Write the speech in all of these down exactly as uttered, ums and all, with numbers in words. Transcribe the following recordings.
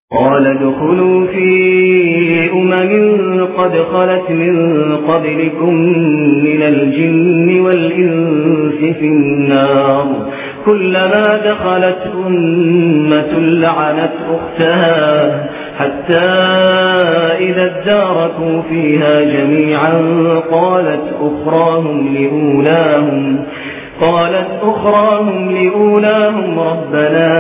قال ادخلوا في أمم قد خلت من قبلكم من الجن والإنس في النار كلما دخلت أمة لعنت أختها حتى إذا اداركوا فيها جميعا قالت أخراهم لأولاهم قالت أخراهم لأولاهم ربنا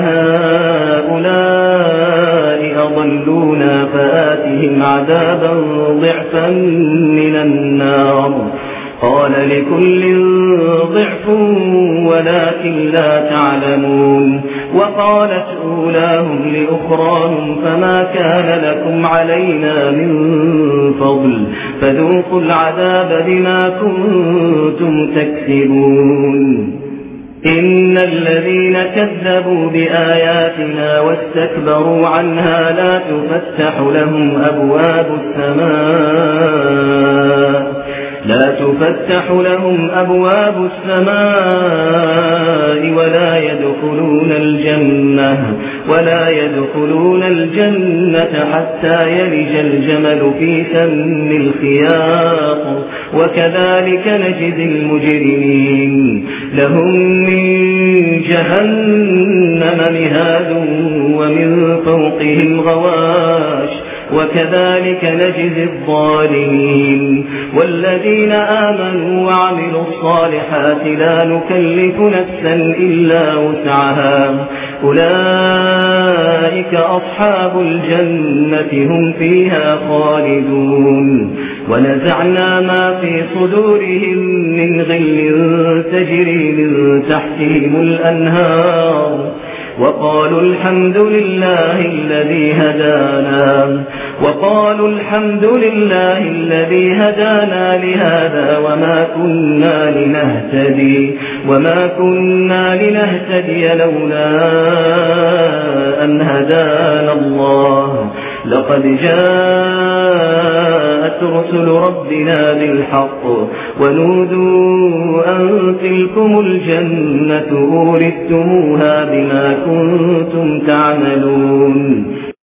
هؤلاء أضلونا فآتهم عذابا ضعفا من النار قال لكل ضعف ولكن لا تعلمون وقالت أولاهم لأخراهم فما كان لكم علينا من فضل فذوقوا العذاب بما كنتم تكسبون إن الذين كذبوا بآياتنا واستكبروا عنها لا تفتح لهم أبواب السماء لا تفتح لهم أبواب السماء ولا يدخلون الجنة ولا يدخلون الجنة حتى يلج الجمل في سم الخياط وكذلك نجزي المجرمين لهم من جهنم مهاد ومن فوقهم غواش وكذلك نجزي الظالمين والذين آمنوا وعملوا الصالحات لا نكلف نفسا إلا وسعها أولئك أصحاب الجنة هم فيها خالدون ونزعنا ما في صدورهم من غل تجري من تحتهم الأنهار وقالوا الحمد لله الذي هدانا وقالوا الحمد لله الذي هدانا لهذا وما كنا لنهتدي وما كنا لنهتدي لولا أن هدانا الله لقد جاءت رسل ربنا بالحق ونودوا أن تلكم الجنة أورثتموها بما كنتم تعملون